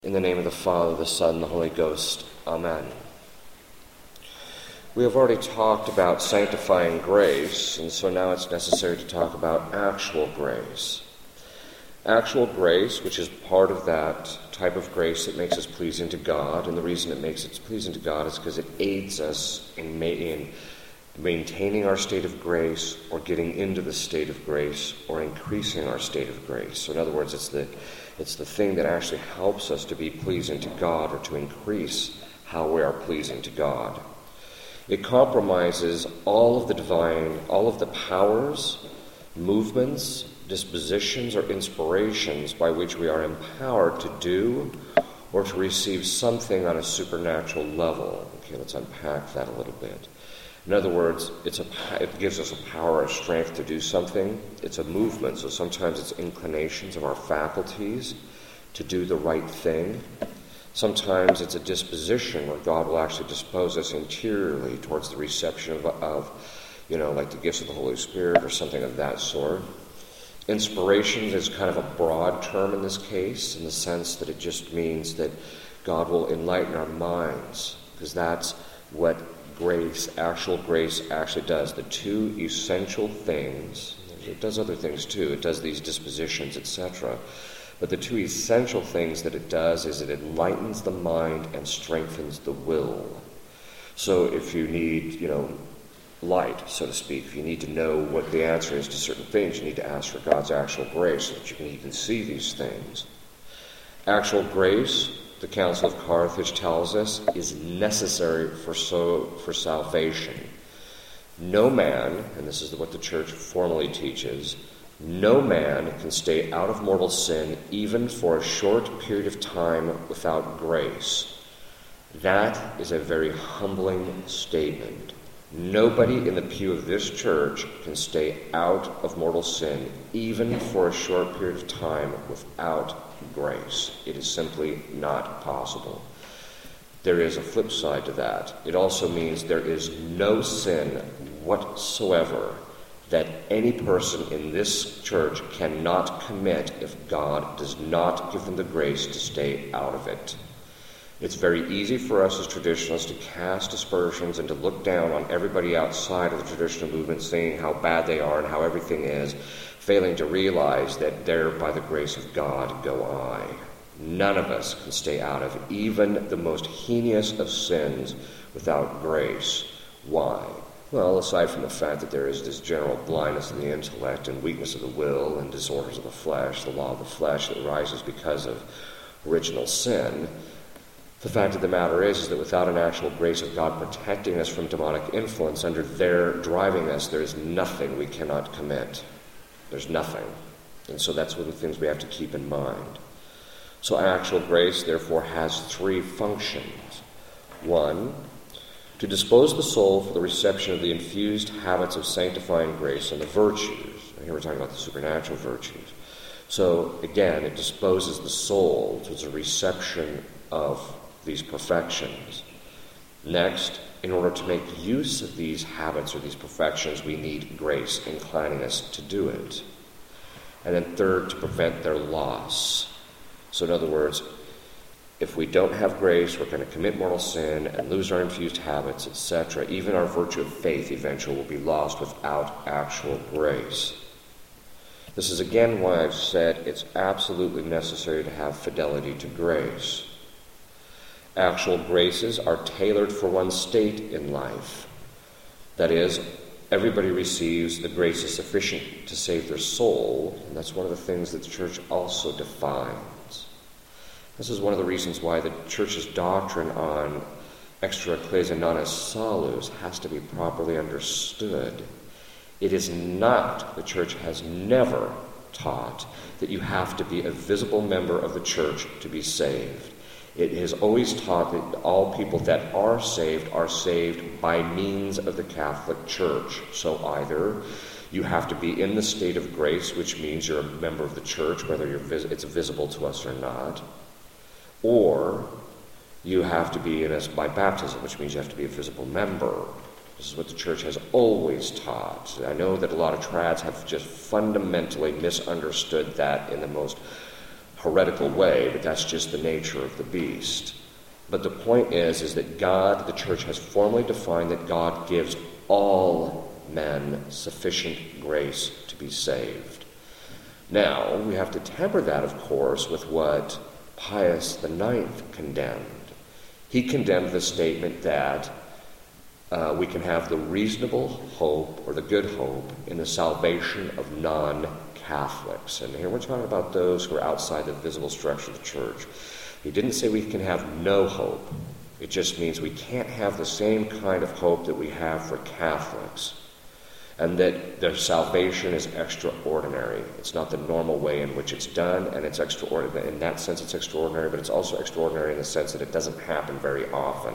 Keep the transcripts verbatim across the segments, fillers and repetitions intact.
In the name of the Father, the Son, and the Holy Ghost. Amen. We have already talked about sanctifying grace, and so now it's necessary to talk about actual grace. Actual grace, which is part of that type of grace that makes us pleasing to God, and the reason it makes it pleasing to God is because it aids us in, ma- in maintaining our state of grace, or getting into the state of grace, or increasing our state of grace. So in other words, it's the It's the thing that actually helps us to be pleasing to God, or to increase how we are pleasing to God. It compromises all of the divine, all of the powers, movements, dispositions, or inspirations by which we are empowered to do or to receive something on a supernatural level. Okay, let's unpack that a little bit. In other words, it's a, it gives us a power or strength to do something. It's a movement, so sometimes it's inclinations of our faculties to do the right thing. Sometimes it's a disposition where God will actually dispose us interiorly towards the reception of, of, you know, like the gifts of the Holy Spirit or something of that sort. Inspiration is kind of a broad term in this case, in the sense that it just means that God will enlighten our minds, because that's what grace, actual grace actually does. The two essential things, it does other things too, it does these dispositions, et cetera. But the two essential things that it does is it enlightens the mind and strengthens the will. So if you need, you know, light, so to speak, if you need to know what the answer is to certain things, you need to ask for God's actual grace so that you can even see these things. Actual grace, the Council of Carthage tells us, is necessary for so for salvation. No man, and this is what the church formally teaches, no man can stay out of mortal sin even for a short period of time without grace. That is a very humbling statement. Nobody in the pew of this church can stay out of mortal sin even for a short period of time without grace. It is simply not possible. There is a flip side to that. It also means there is no sin whatsoever that any person in this church cannot commit if God does not give them the grace to stay out of it. It's very easy for us as traditionalists to cast aspersions and to look down on everybody outside of the traditional movement, saying how bad they are and how everything is, failing to realize that there, by the grace of God, go I. None of us can stay out of even the most heinous of sins without grace. Why? Well, aside from the fact that there is this general blindness of the intellect and weakness of the will and disorders of the flesh, the law of the flesh that arises because of original sin, the fact of the matter is, is that without an actual grace of God protecting us from demonic influence, under their driving us, there is nothing we cannot commit. There's nothing. And so that's one of the things we have to keep in mind. So actual grace, therefore, has three functions. One, to dispose the soul for the reception of the infused habits of sanctifying grace and the virtues. And here we're talking about the supernatural virtues. So, again, it disposes the soul to the reception of these perfections. Next, in order to make use of these habits or these perfections, we need grace inclining us to do it. And then third, to prevent their loss. So in other words, if we don't have grace, we're going to commit mortal sin and lose our infused habits, et cetera. Even our virtue of faith eventually will be lost without actual grace. This is again why I've said it's absolutely necessary to have fidelity to grace. Actual graces are tailored for one's state in life. That is, everybody receives the graces sufficient to save their soul, and that's one of the things that the church also defines. This is one of the reasons why the church's doctrine on extra ecclesia non salus has to be properly understood. It is not, the church has never taught that you have to be a visible member of the church to be saved. It has always taught that all people that are saved are saved by means of the Catholic Church. So either you have to be in the state of grace, which means you're a member of the church, whether you're vis- it's visible to us or not, or you have to be in us by baptism, which means you have to be a visible member. This is what the church has always taught. I know that a lot of trads have just fundamentally misunderstood that in the most heretical way, but that's just the nature of the beast. But the point is, is that God, the church has formally defined that God gives all men sufficient grace to be saved. Now, we have to temper that, of course, with what Pius the Ninth condemned. He condemned the statement that uh, we can have the reasonable hope or the good hope in the salvation of non-Catholics. And here we're talking about those who are outside the visible structure of the church. He didn't say we can have no hope. It just means we can't have the same kind of hope that we have for Catholics, and that their salvation is extraordinary. It's not the normal way in which it's done, and it's extraordinary. In that sense, it's extraordinary, but it's also extraordinary in the sense that it doesn't happen very often.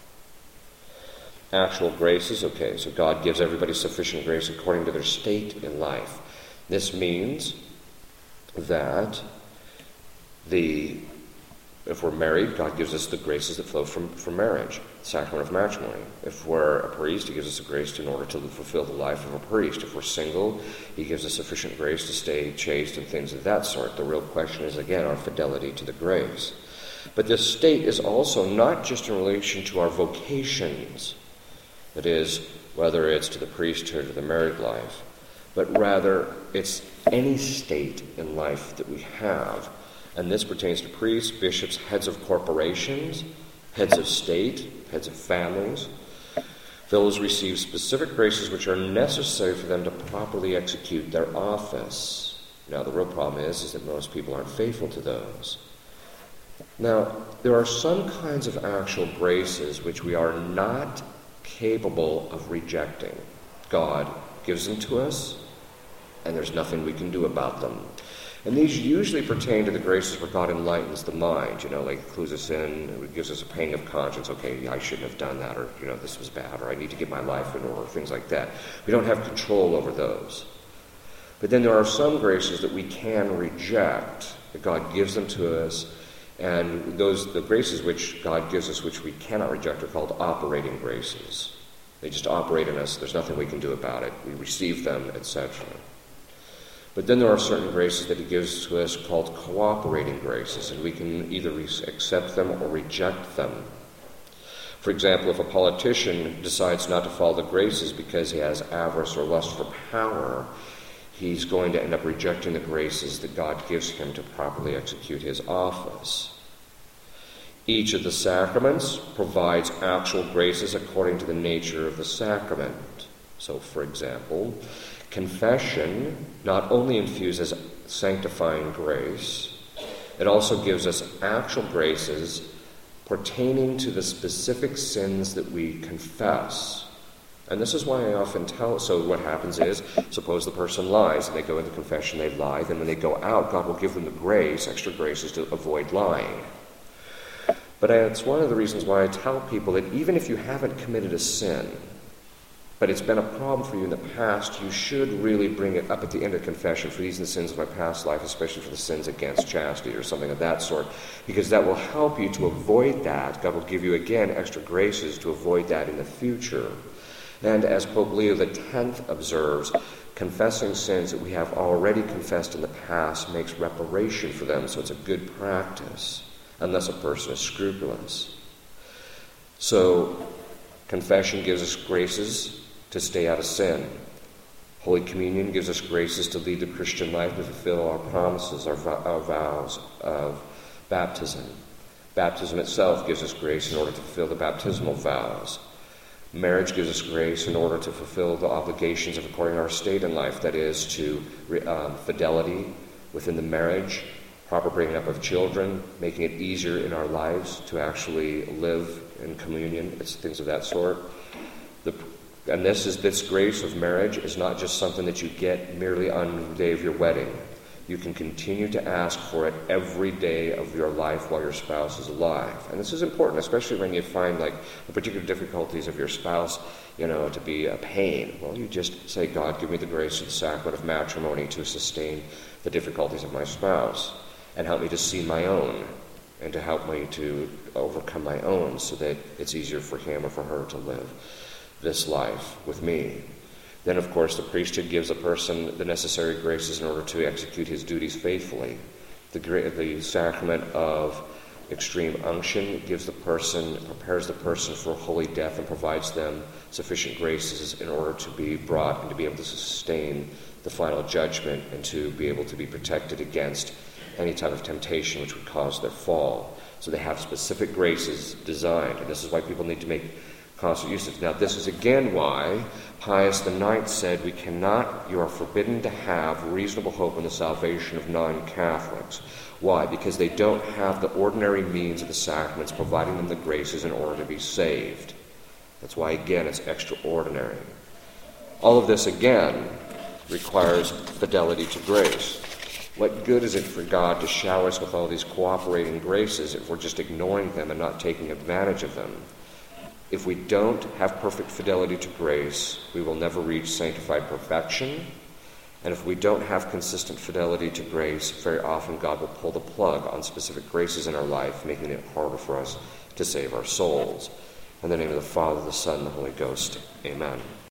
Actual graces, okay, so God gives everybody sufficient grace according to their state in life. This means that the if we're married, God gives us the graces that flow from, from marriage, the sacrament of matrimony. If we're a priest, he gives us the grace in order to fulfill the life of a priest. If we're single, he gives us sufficient grace to stay chaste and things of that sort. The real question is, again, our fidelity to the grace. But this state is also not just in relation to our vocations, that is, whether it's to the priesthood or the married life, but rather it's any state in life that we have. And this pertains to priests, bishops, heads of corporations, heads of state, heads of families. Those receive specific graces which are necessary for them to properly execute their office. Now, the real problem is, is that most people aren't faithful to those. Now, there are some kinds of actual graces which we are not capable of rejecting. God gives them to us, and there's nothing we can do about them. And these usually pertain to the graces where God enlightens the mind, you know, like clues us in, it gives us a pang of conscience, okay, I shouldn't have done that, or, you know, this was bad, or I need to get my life in order, things like that. We don't have control over those. But then there are some graces that we can reject, that God gives them to us, and those, the graces which God gives us which we cannot reject are called operating graces. They just operate in us, there's nothing we can do about it. We receive them, et cetera. But then there are certain graces that he gives to us called cooperating graces, and we can either re- accept them or reject them. For example, if a politician decides not to follow the graces because he has avarice or lust for power, he's going to end up rejecting the graces that God gives him to properly execute his office. Each of the sacraments provides actual graces according to the nature of the sacrament. So, for example, confession not only infuses sanctifying grace, it also gives us actual graces pertaining to the specific sins that we confess. And this is why I often tell, so what happens is, suppose the person lies and they go into confession, they lie, then when they go out, God will give them the grace, extra graces to avoid lying. But it's one of the reasons why I tell people that even if you haven't committed a sin, but it's been a problem for you in the past, you should really bring it up at the end of confession. For these are the sins of my past life, especially for the sins against chastity or something of that sort, because that will help you to avoid that. God will give you, again, extra graces to avoid that in the future. And as Pope Leo the Tenth observes, confessing sins that we have already confessed in the past makes reparation for them, so it's a good practice, unless a person is scrupulous. So, confession gives us graces to stay out of sin. Holy Communion gives us graces to lead the Christian life, to fulfill our promises, our, our vows of baptism. Baptism itself gives us grace in order to fulfill the baptismal vows. Marriage gives us grace in order to fulfill the obligations of according to our state in life, that is, to um, fidelity within the marriage, proper bringing up of children, making it easier in our lives to actually live in communion, it's things of that sort. The, and this is this grace of marriage is not just something that you get merely on the day of your wedding. You can continue to ask for it every day of your life while your spouse is alive. And this is important, especially when you find like the particular difficulties of your spouse, you know, to be a pain. Well, you just say, God, give me the grace of the sacrament of matrimony to sustain the difficulties of my spouse and help me to see my own and to help me to overcome my own so that it's easier for him or for her to live this life with me. Then, of course, the priesthood gives a person the necessary graces in order to execute his duties faithfully. The, gra- the sacrament of extreme unction gives the person, prepares the person for holy death and provides them sufficient graces in order to be brought and to be able to sustain the final judgment and to be able to be protected against any type of temptation which would cause their fall. So they have specific graces designed, and this is why people need to make constant use of it. Now, this is again why Pius the Ninth said, we cannot, you are forbidden to have reasonable hope in the salvation of non-Catholics. Why? Because they don't have the ordinary means of the sacraments providing them the graces in order to be saved. That's why, again, it's extraordinary. All of this, again, requires fidelity to grace. What good is it for God to shower us with all these cooperating graces if we're just ignoring them and not taking advantage of them? If we don't have perfect fidelity to grace, we will never reach sanctified perfection. And if we don't have consistent fidelity to grace, very often God will pull the plug on specific graces in our life, making it harder for us to save our souls. In the name of the Father, the Son, and the Holy Ghost, amen.